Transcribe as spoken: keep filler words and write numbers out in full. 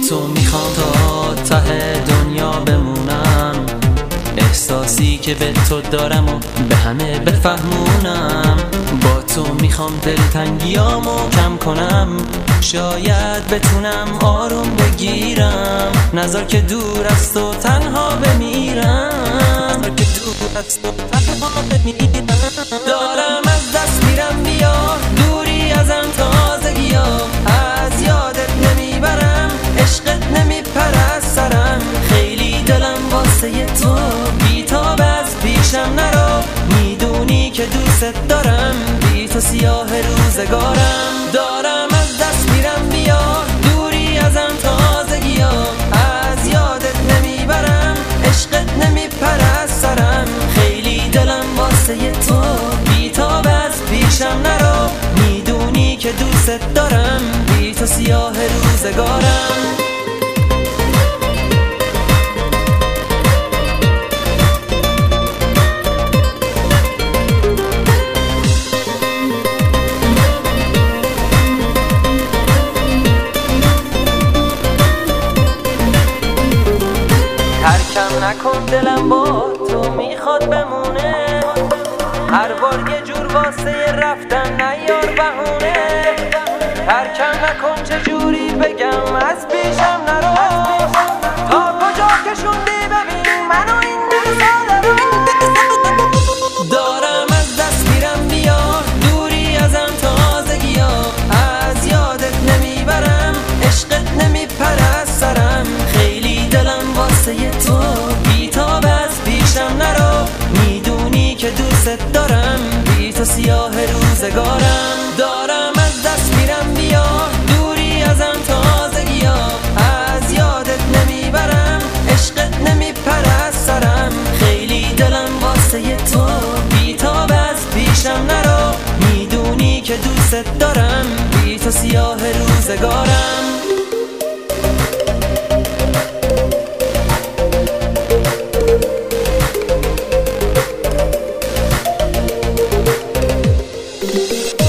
تو میخوام تا ته دنیا بمونم، احساسی که به تو دارم و به همه بفهمونم. با تو میخوام دلتنگیامو کم کنم، شاید بتونم آروم بگیرم. نذار که دور است و تنها بمیرم، نذار که دور است و تنها بمیرم. دارم از دست میرم بیا، دوری ازم تازگیا، از یادت نمیبرم، عشقت نمیپره از سرم. خیلی دلم واسه تو بیتاب، از پیشم نرو، میدونی که دوست دارم، بی تو سیاه روزگارم. دارم از دست میرم بیا، دوری ازم تازگیا، از یادت نمیبرم، عشقت نمیپره از سرم. خیلی دلم واسه تو بیتاب، از پیشم نرو، میدونی که دوست دارم، بی تو سیاه روزگارم. ترکم نکن، دلم با تو میخواد بمونه، هر بار یه جور واسه رفتن نیار بهونه. ترکم نکن، چجوری بگم از پیشم نرو، تا کجا کشوندی ببین منو این نمی‌ذاره رو. دارم از دست میرم بیا، دوری ازم تازگیا، از یادت نمیبرم، عشقت نمیپره از سرم. خیلی دلم واسه تو بیتاب، از پیشم نرو، میدونی که دوست دارم، بی تو سیاه روزگارم. دارم از دست میرم بیا، دوری ازم تازگیا، از یادت نمیبرم، عشقت نمیپره از سرم. خیلی دلم واسه تو بیتاب، از پیشم نرو، میدونی که دوست دارم، بی تو سیاه روزگارم. We'll be right back.